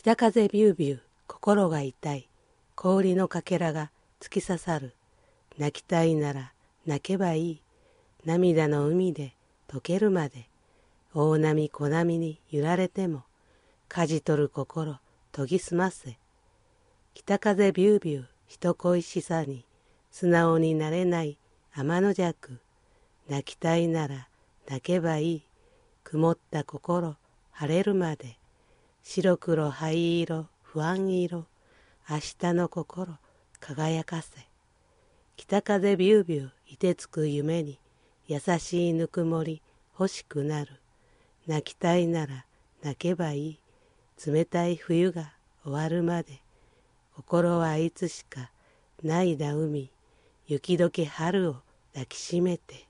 北風ビュービュー、心が痛い。氷のかけらが突き刺さる。泣きたいなら泣けばいい。涙の海で溶けるまで。大波小波に揺られても、舵取る心研ぎ澄ませ。北風ビュービュー、人恋しさに素直になれない天の弱。泣きたいなら泣けばいい。曇った心晴れるまで。白黒灰色不安色、明日の心輝かせ。北風ビュービュー、いてつく夢に優しいぬくもり欲しくなる。泣きたいなら泣けばいい。冷たい冬が終わるまで。心はいつしか涙海、雪解け春を抱きしめて。